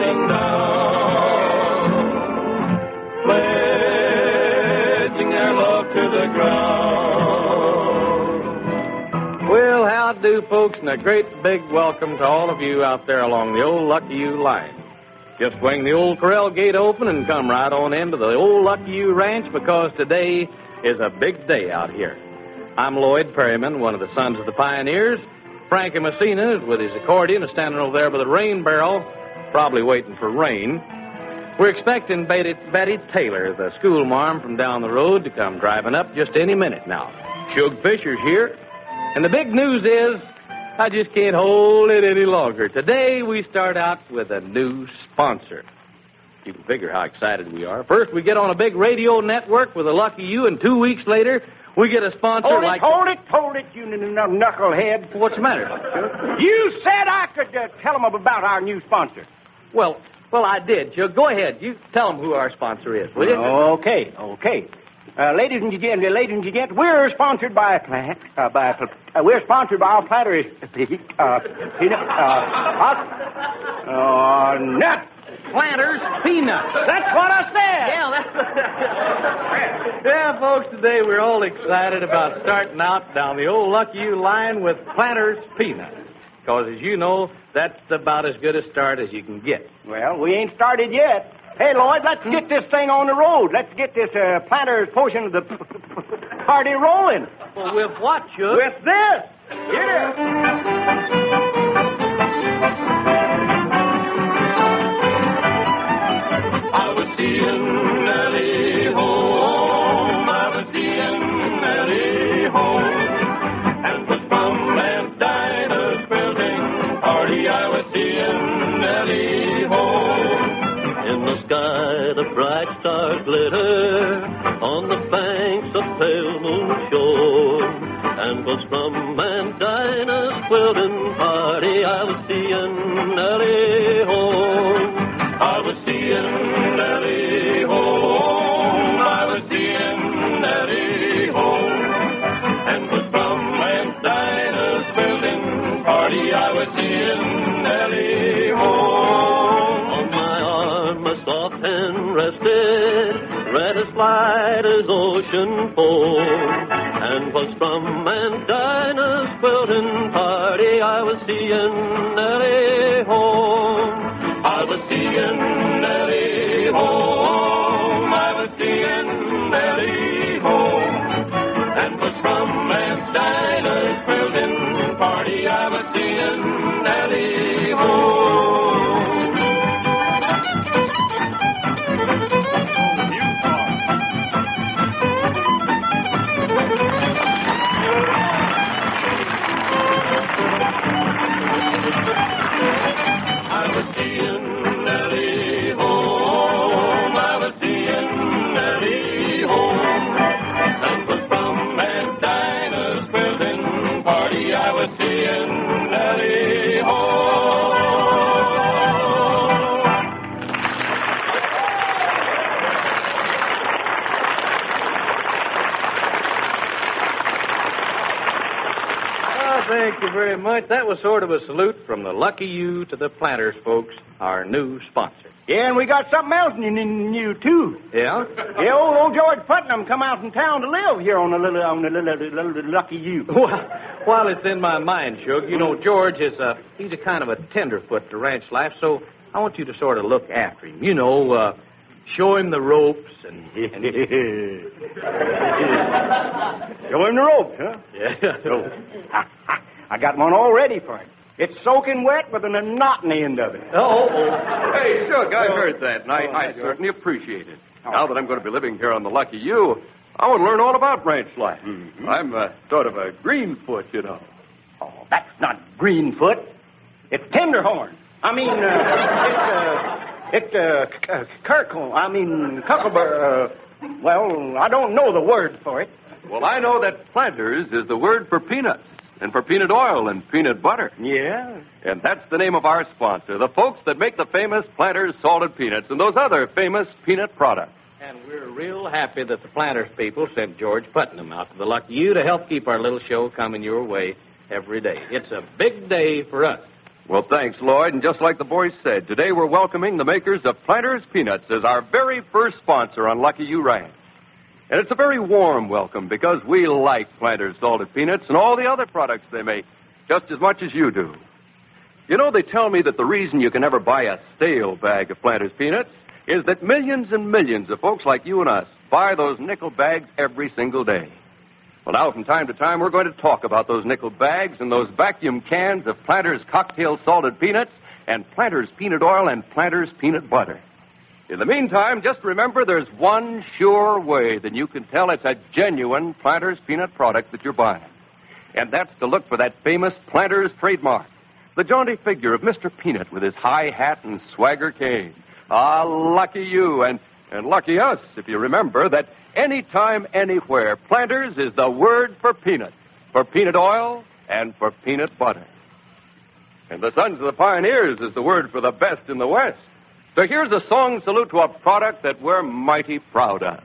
going down, pledging their love to the ground. Well, how do, folks, and a great big welcome to all of you out there along the old Lucky U line. Just swing the old corral gate open and come right on into the old Lucky U ranch, because today is a big day out here. I'm Lloyd Perryman, one of the sons of the pioneers. Frankie Messina is with his accordion, is standing over there by the rain barrel, probably waiting for rain. We're expecting Betty Taylor, the schoolmarm from down the road, to come driving up just any minute now. Shug Fisher's here. And the big news is, I just can't hold it any longer. Today, we start out with a new sponsor. You can figure how excited we are. First, we get on a big radio network with a Lucky U, and 2 weeks later, we get a sponsor Hold like... Hold it, you knucklehead. What's the matter? You said I could tell them about our new sponsor. Well, I did. Go ahead. You tell them who our sponsor is, will you? Okay. Ladies and gents, we're sponsored by we're sponsored by our platters. Nut. Planters Peanuts. That's what I said. Yeah, folks, today we're all excited about starting out down the old Lucky U line with Planters Peanuts. Because, as you know, that's about as good a start as you can get. Well, we ain't started yet. Hey, Lloyd, let's get this thing on the road. Let's get this Planters portion of the party rolling. Well, with what, Shug? With this. Here. I was seeing Nellie home, I was seeing Nellie home, and was from Aunt Dinah's building party. I was seeing Nellie home. In the sky, the bright stars glitter on the banks of Pale Moon Shore, and was from Aunt Dinah's quilting party. I was seeing Nellie home. I was seeing Nellie home. I was seeing Nellie home, and was from Aunt Dinah's building party. I was seeing Nellie home. On my arm, a soft hand rested, red as light as ocean foam, and was from Aunt Dinah's quilting party. I was seeing Nellie home. I was seeing Nellie home. I was seeing Nellie home, and was from Aunt Dinah's quilting party. I was seeing Nellie home. I was seeing Nellie home. I was seeing Nellie home, and was from Aunt Dinah's quilting party. I was seeing Nellie home. Thank you very much. That was sort of a salute from the Lucky U to the Planters folks, our new sponsor. Yeah, and we got something else new, too. Yeah? Yeah, old George Putnam come out from town to live here on the little Lucky U. While it's in my mind, Shug, you know, George he's a kind of a tenderfoot to ranch life, so I want you to sort of look after him. You know, show him the ropes and... Show him the ropes, huh? Yeah. I got one all ready for him. It's soaking wet with a knot in the end of it. Oh. Hey, Shug, I heard that, and I certainly appreciate it. Now that I'm going to be living here on the Lucky U, I want to learn all about ranch life. Mm-hmm. I'm sort of a greenfoot, you know. Oh, that's not Greenfoot. It's Tenderhorn. I mean, Cucklebur. Well, I don't know the word for it. Well, I know that Planters is the word for peanuts, and for peanut oil and peanut butter. Yeah? And that's the name of our sponsor, the folks that make the famous Planters salted peanuts and those other famous peanut products. And we're real happy that the Planters people sent George Putnam out to the Lucky U to help keep our little show coming your way every day. It's a big day for us. Well, thanks, Lloyd. And just like the boys said, today we're welcoming the makers of Planters Peanuts as our very first sponsor on Lucky You Ranch. And it's a very warm welcome because we like Planters salted peanuts and all the other products they make just as much as you do. You know, they tell me that the reason you can never buy a stale bag of Planters peanuts is that millions and millions of folks like you and us buy those nickel bags every single day. Well, now, from time to time, we're going to talk about those nickel bags and those vacuum cans of Planters cocktail salted peanuts and Planters peanut oil and Planters peanut butter. In the meantime, just remember there's one sure way that you can tell it's a genuine Planters peanut product that you're buying. And that's to look for that famous Planters trademark, the jaunty figure of Mr. Peanut with his high hat and swagger cane. Ah, lucky you, and lucky us, if you remember that anytime, anywhere, Planters is the word for peanut oil, and for peanut butter. And the Sons of the Pioneers is the word for the best in the West. So here's a song salute to a product that we're mighty proud of.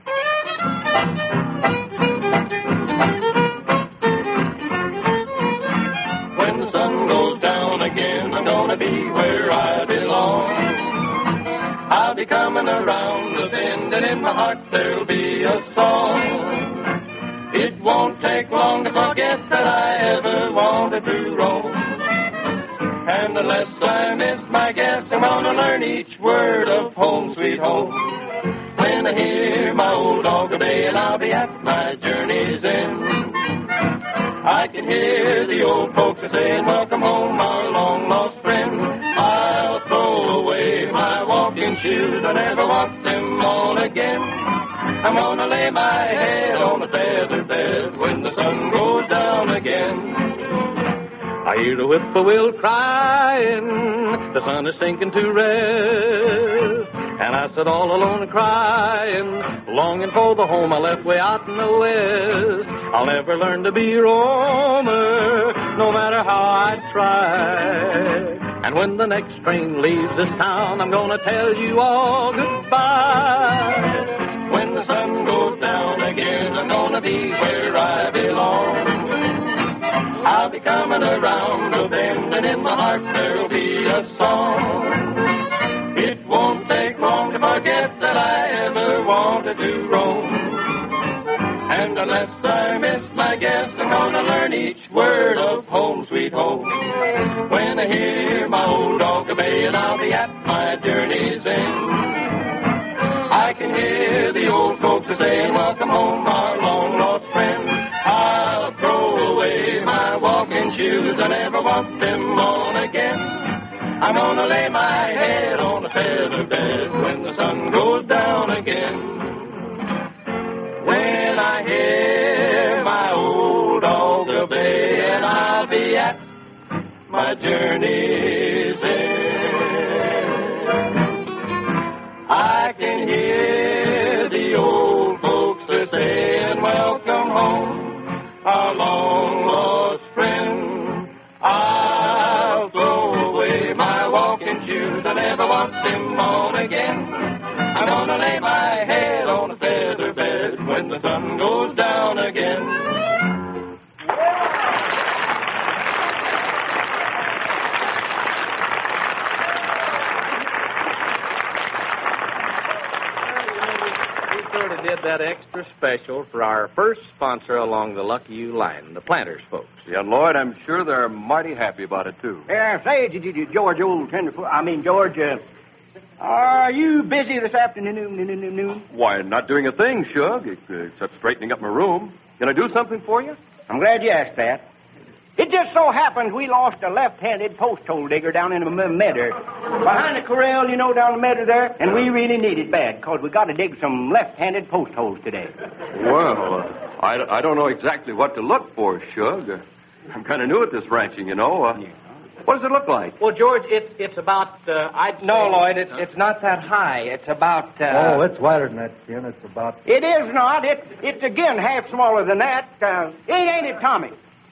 When the sun goes down again, I'm gonna be where I belong. I'll be coming around the bend, and in my heart there'll be a song. It won't take long to forget that I ever wanted to roam. And unless I miss my guess, I'm gonna learn each word of Home Sweet Home. When I hear my old dog obey, and I'll be at my journey's end. I can hear the old folks saying, welcome home, our long-lost friend. I'll throw away my walking shoes and never walk them on again. I'm gonna lay my head on a feather bed when the sun goes down again. I hear the whippoorwill crying, the sun is sinking to rest. And I sit all alone and crying, longing for the home I left way out in the west. I'll never learn to be a roamer, no matter how I try. And when the next train leaves this town, I'm gonna tell you all goodbye. When the sun goes down again, I'm gonna be where I belong. I'll be coming around the bend, and in my heart there'll be a song. It won't take long to forget that I ever wanted to roam. And unless I miss my guess, I'm gonna learn each word of Home Sweet Home. When I hear my old dog obey, and I'll be at my journey's end. I can hear the old folks saying, welcome home, our long-lost friend. I'll throw away my walking shoes and never walk them on again. I'm gonna lay my head on a feather bed when the sun goes down again. When I hear my old dog obey, and I'll be at my journey's end. I can hear the old folks saying, welcome home, our long-lost friend. I'll throw away my walking shoes and never walk them on again. I'm gonna lay my head on a feather bed when the sun goes down again. Did that extra special for our first sponsor along the Lucky You line, the Planters folks. Yeah, Lloyd, I'm sure they're mighty happy about it, too. Say, George, old tenderfoot. George, are you busy this afternoon? Why, not doing a thing, Shug, except straightening up my room. Can I do something for you? I'm glad you asked that. It just so happens we lost a left-handed post hole digger down in the meadow. Behind the corral, down the meadow there, and we really need it bad, because we got to dig some left-handed post holes today. Well, I don't know exactly what to look for, Shug. I'm kind of new at this ranching, What does it look like? Well, George, it's about, No, Lloyd, it's not that high. It's about, Oh, it's wider than that, Jim. It's about... It is not. It's again half smaller than that. Ain't it, Tommy?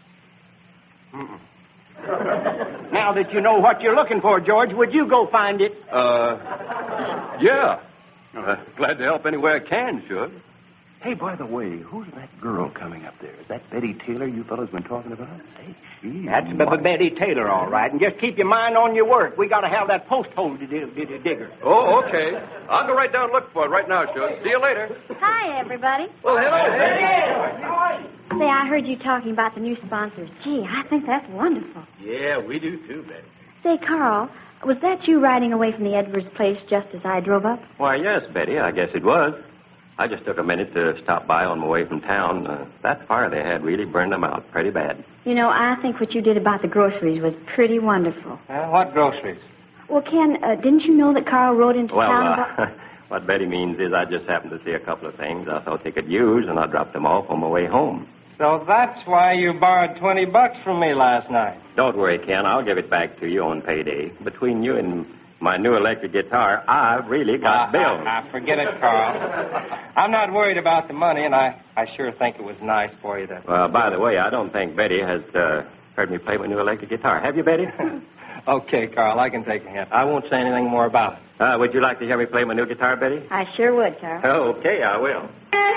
Now that you know what you're looking for, George, would you go find it? Yeah. Glad to help any way I can, Shug. Hey, by the way, who's that girl coming up there? Is that Betty Taylor you fellas been talking about? Hey, she... That's Betty Taylor, all right. And just keep your mind on your work. We got to have that post hole digger. Oh, okay. I'll go right down and look for it right now, Shug. See you later. Hi, everybody. Well, hello. Say, I heard you talking about the new sponsors. Gee, I think that's wonderful. Yeah, we do too, Betty. Say, Carl, was that you riding away from the Edwards place just as I drove up? Why, yes, Betty, I guess it was. I just took a minute to stop by on my way from town. That fire they had really burned them out pretty bad. You know, I think what you did about the groceries was pretty wonderful. What groceries? Well, Ken, didn't you know that Carl rode into town about... What Betty means is I just happened to see a couple of things I thought they could use, and I dropped them off on my way home. So that's why you borrowed $20 from me last night. Don't worry, Ken. I'll give it back to you on payday. Between you and my new electric guitar, I've really got bills. Forget it, Carl. I'm not worried about the money, and I sure think it was nice for you to... Well, by the way, I don't think Betty has heard me play my new electric guitar. Have you, Betty? Okay, Carl, I can take a hint. I won't say anything more about it. Would you like to hear me play my new guitar, Betty? I sure would, Carl. Okay, I will.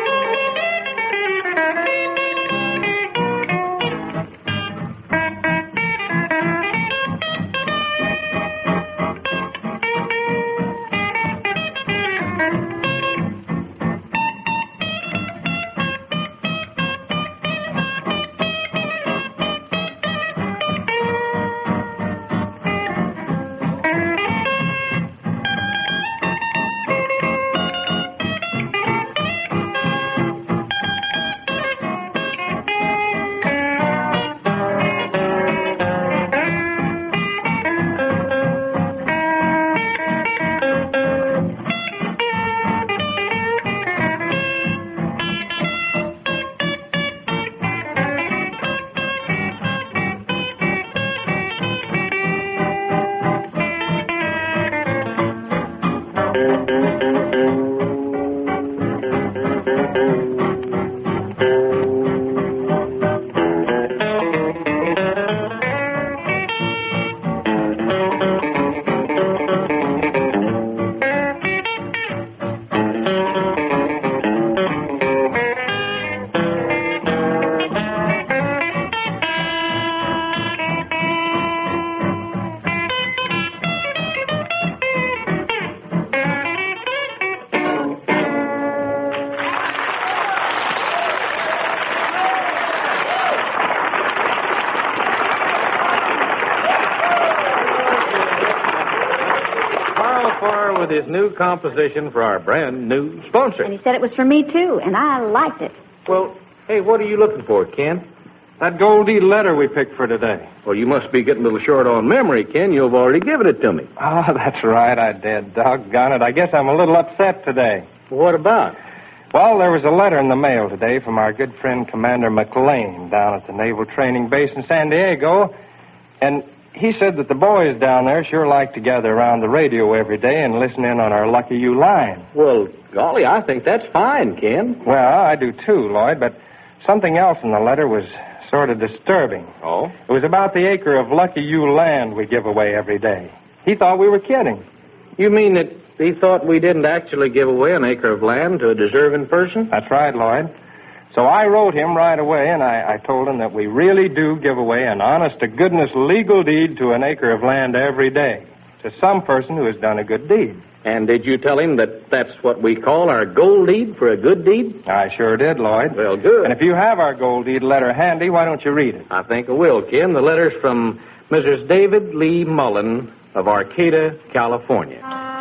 With his new composition for our brand new sponsor. And he said it was for me, too, and I liked it. Well, hey, what are you looking for, Ken? That Goldie letter we picked for today. Well, you must be getting a little short on memory, Ken. You've already given it to me. Oh, that's right, I did. Doggone it. I guess I'm a little upset today. What about? Well, there was a letter in the mail today from our good friend Commander McLean down at the Naval Training Base in San Diego, and he said that the boys down there sure like to gather around the radio every day and listen in on our Lucky You line. Well, golly, I think that's fine, Ken. Well, I do too, Lloyd, but something else in the letter was sort of disturbing. Oh? It was about the acre of Lucky You land we give away every day. He thought we were kidding. You mean that he thought we didn't actually give away an acre of land to a deserving person? That's right, Lloyd. So I wrote him right away, and I told him that we really do give away an honest-to-goodness legal deed to an acre of land every day to some person who has done a good deed. And did you tell him that that's what we call our gold deed for a good deed? I sure did, Lloyd. Well, good. And if you have our gold deed letter handy, why don't you read it? I think I will, Ken. The letter's from Mrs. David Lee Mullen of Arcata, California.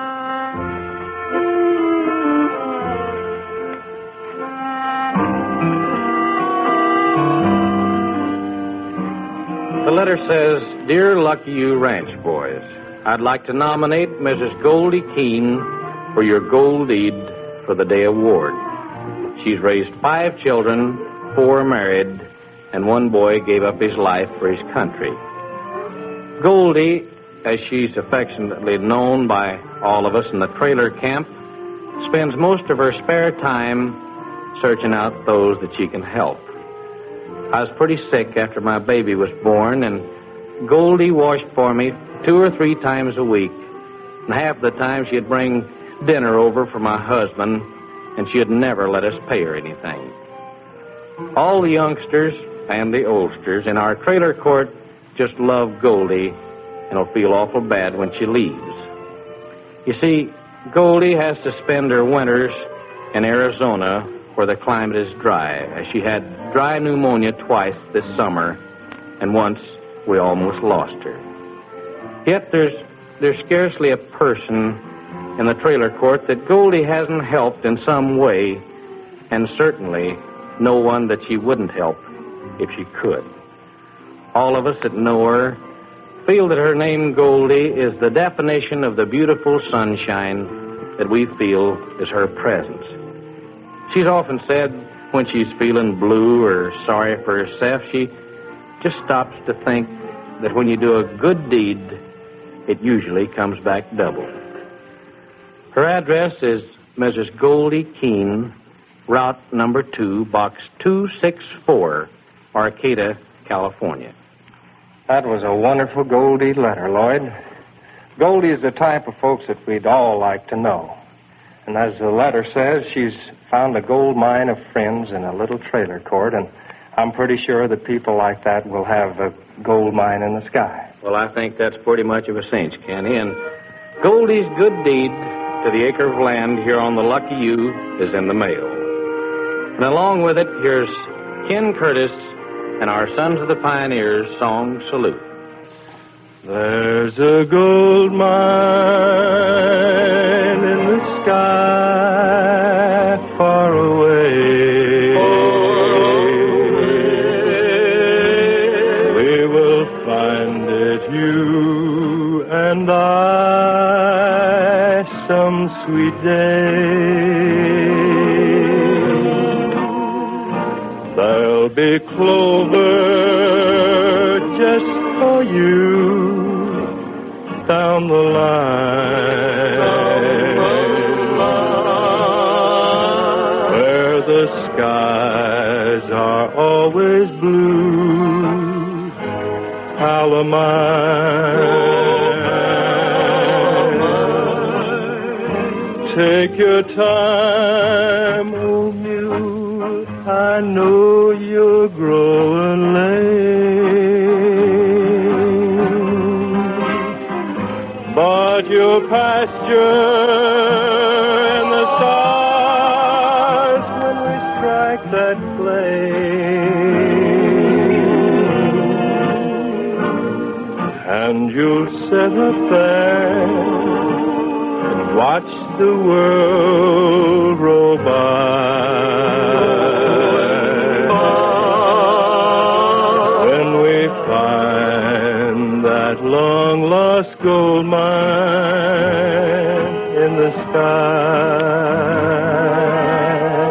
The letter says, Dear Lucky You Ranch Boys, I'd like to nominate Mrs. Goldie Keene for your gold deed for the day award. She's raised 5 children, 4 are married, and 1 boy gave up his life for his country. Goldie, as she's affectionately known by all of us in the trailer camp, spends most of her spare time searching out those that she can help. I was pretty sick after my baby was born, and Goldie washed for me 2 or 3 times a week. And half the time she'd bring dinner over for my husband, and she'd never let us pay her anything. All the youngsters and the oldsters in our trailer court just love Goldie and will feel awful bad when she leaves. You see, Goldie has to spend her winters in Arizona where the climate is dry, as she had dry pneumonia twice this summer, and once we almost lost her. Yet there's scarcely a person in the trailer court that Goldie hasn't helped in some way, and certainly no one that she wouldn't help if she could. All of us that know her feel that her name, Goldie, is the definition of the beautiful sunshine that we feel is her presence. She's often said when she's feeling blue or sorry for herself, she just stops to think that when you do a good deed, it usually comes back double. Her address is Mrs. Goldie Keene, Route number 2, Box 264, Arcata, California. That was a wonderful Goldie letter, Lloyd. Goldie is the type of folks that we'd all like to know. And as the letter says, she's found a gold mine of friends in a little trailer court, and I'm pretty sure that people like that will have a gold mine in the sky. Well, I think that's pretty much of a cinch, Kenny, and Goldie's good deed to the acre of land here on the Lucky U is in the mail. And along with it, here's Ken Curtis and our Sons of the Pioneers song Salute. There's a gold mine in the sky far away. We will find it, you and I, some sweet day. There'll be clover just for you down the line, where the skies are always blue, Palomine. Take your time, oh mule, I know you're growing lame, but your pasture in the stars when we strike that flame, and you'll sit up there and watch the world roll by. Long-lost gold mine in the sky,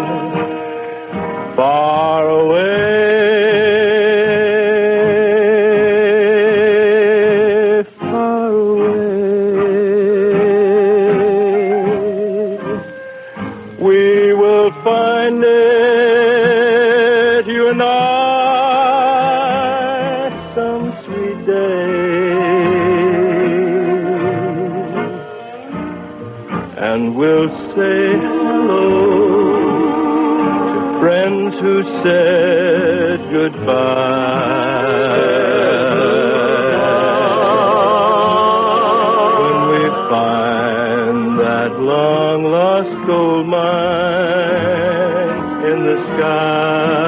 far away, far away. We will find it, you and I, some sweet day. And we'll say hello to friends who said goodbye. When we find that long-lost gold mine in the sky.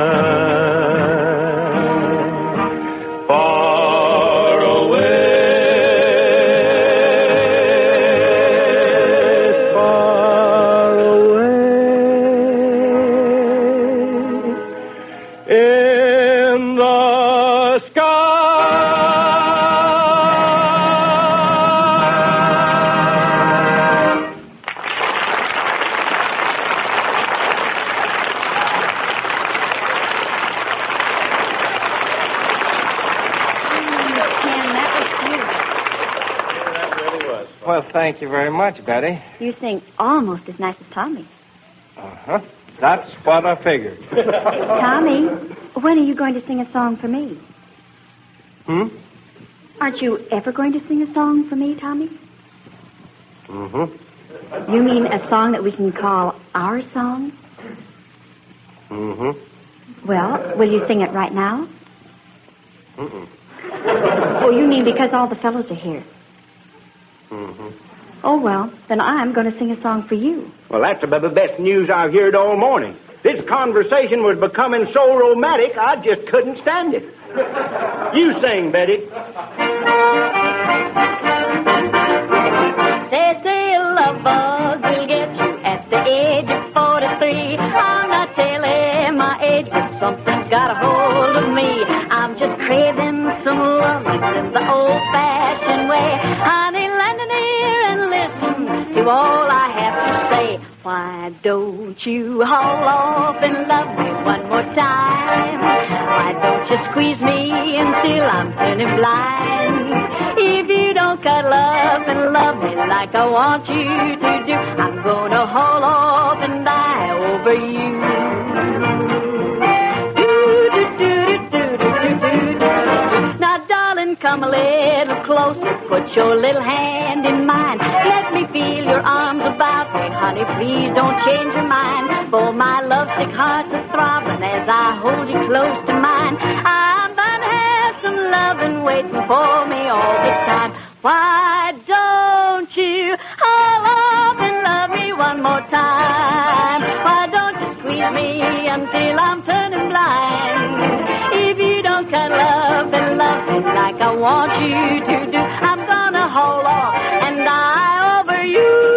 Well, thank you very much, Betty. You sing almost as nice as Tommy. Uh-huh. That's what I figured. Tommy, when are you going to sing a song for me? Hmm? Aren't you ever going to sing a song for me, Tommy? Mm-hmm. You mean a song that we can call our song? Mm-hmm. Well, will you sing it right now? Mm-mm. Oh, you mean because all the fellows are here? Mm-hmm. Oh, well, then I'm going to sing a song for you. Well, that's about the best news I've heard all morning. This conversation was becoming so romantic, I just couldn't stand it. You sing, Betty. They say a love bug will get you at the age of 43. I'm not telling my age, but something's got a hold of me. I'm just craving some love in the old-fashioned way. Honey, lend an ear and listen to all I have to say. Why don't you haul off and love me one more time? Why don't you squeeze me until I'm turning blind? If you don't cuddle up and love me like I want you to do, I'm gonna haul off and die over you. Now, darling, come a little closer. Put your little hand in mine. Let me feel your arms about me. Honey, please don't change your mind. For my lovesick heart's a throbbing as I hold you close to mine. I'm gonna have some loving waiting for me all the time. Why don't you haul off and love me one more time? Why don't you squeeze me until I'm turning blind? If you don't cuddle up and love me like I want you to do, I'm gonna hold on and die over you.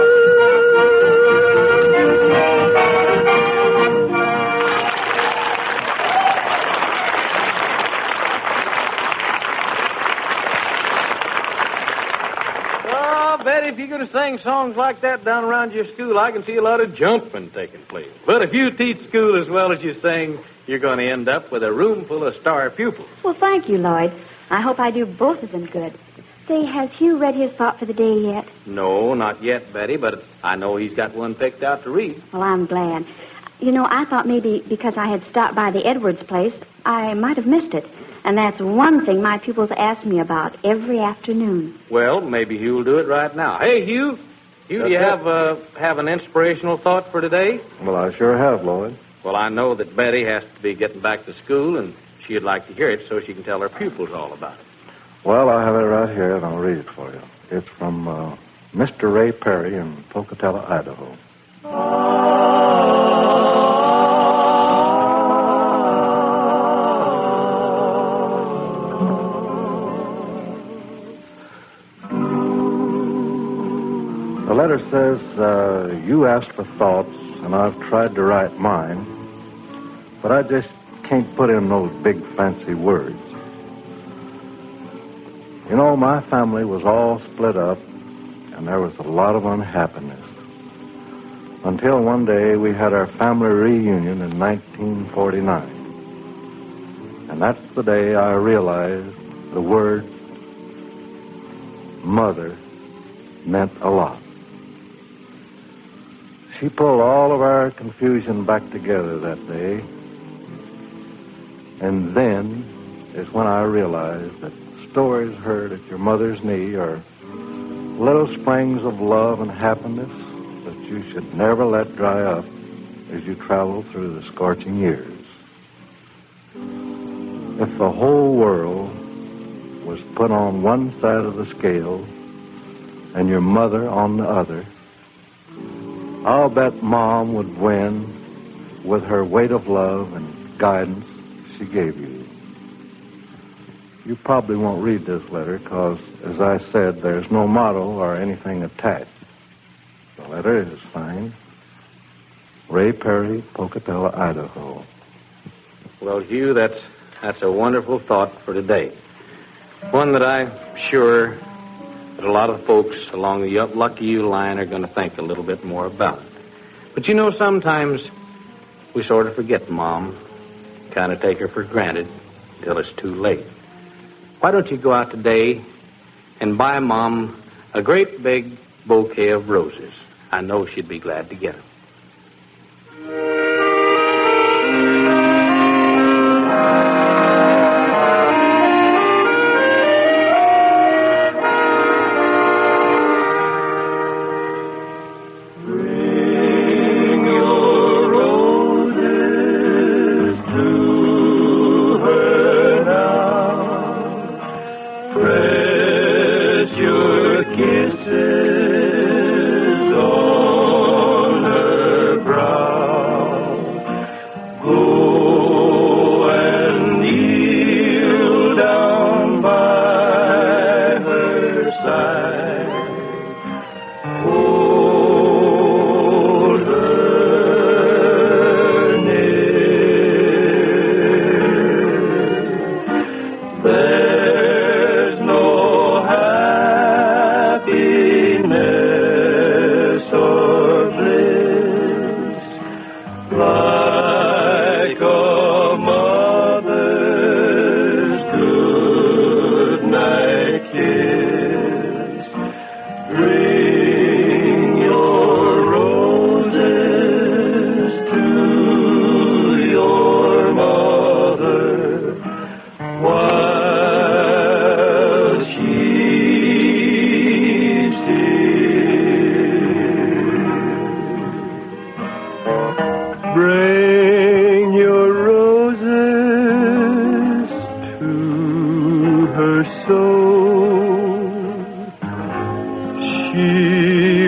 Oh, Betty, if you're going to sing songs like that down around your school, I can see a lot of jumping taking place. But if you teach school as well as you sing, you're going to end up with a room full of star pupils. Well, thank you, Lloyd. I hope I do both of them good. Say, has Hugh read his thought for the day yet? No, not yet, Betty, but I know he's got one picked out to read. Well, I'm glad. You know, I thought maybe because I had stopped by the Edwards place, I might have missed it. And that's one thing my pupils ask me about every afternoon. Well, maybe Hugh will do it right now. Hey, Hugh. Hugh, do you have an inspirational thought for today? Well, I sure have, Lloyd. Well, I know that Betty has to be getting back to school, and she'd like to hear it so she can tell her pupils all about it. Well, I have it right here, and I'll read it for you. It's from Mr. Ray Perry in Pocatello, Idaho. The letter says, you asked for thoughts, and I've tried to write mine, but I just can't put in those big fancy words. You know, my family was all split up, and there was a lot of unhappiness. Until one day we had our family reunion in 1949. And that's the day I realized the word mother meant a lot. She pulled all of our confusion back together that day. And then is when I realized that stories heard at your mother's knee are little springs of love and happiness that you should never let dry up as you travel through the scorching years. If the whole world was put on one side of the scale and your mother on the other, I'll bet Mom would win with her weight of love and guidance she gave you. You probably won't read this letter because, as I said, there's no motto or anything attached. The letter is signed Ray Perry, Pocatello, Idaho. Well, Hugh, that's a wonderful thought for today. One that I'm sure that a lot of folks along the Lucky You line are going to think a little bit more about. But you know, sometimes we sort of forget Mom, kind of take her for granted till it's too late. Why don't you go out today and buy Mom a great big bouquet of roses? I know she'd be glad to get them.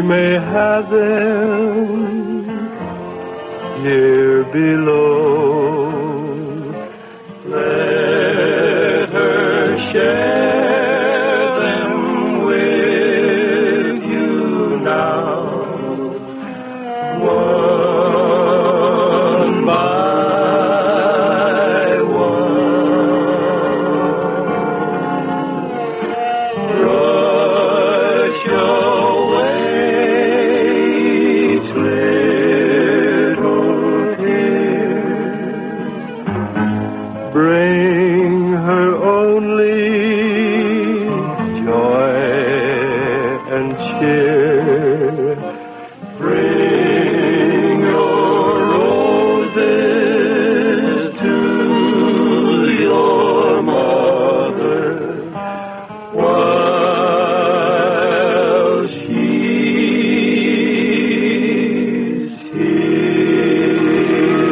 may have them here below. Let her share them with you now, one by one. Brush away each little tear. Bring her only joy and cheer. Bring your roses to your mother while she's here.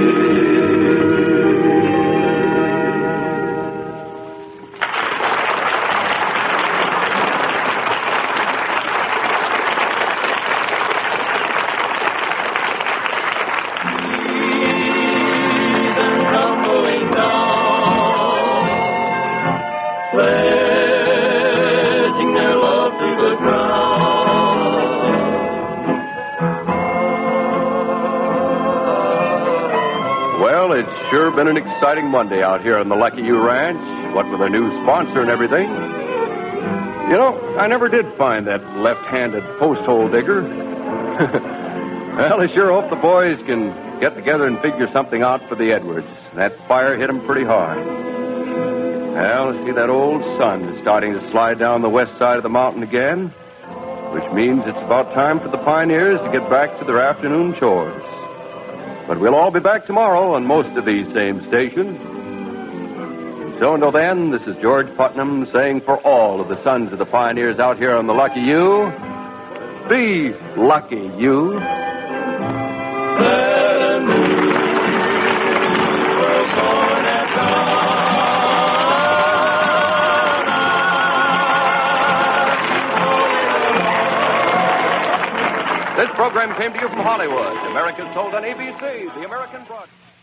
Tumbling down, pledging their love to the ground. Well, it's sure been an exciting Monday out here on the Lucky You Ranch, what with a new sponsor and everything. You know, I never did find that left-handed post hole digger. Well, I sure hope the boys can get together and figure something out for the Edwards. That fire hit them pretty hard. Well, see, that old sun is starting to slide down the west side of the mountain again, which means it's about time for the pioneers to get back to their afternoon chores. But we'll all be back tomorrow on most of these same stations. So until then, this is George Putnam saying for all of the sons of the pioneers out here on the Lucky You, be lucky, you. This program came to you from Hollywood. America's sold on ABC, the American broadcast.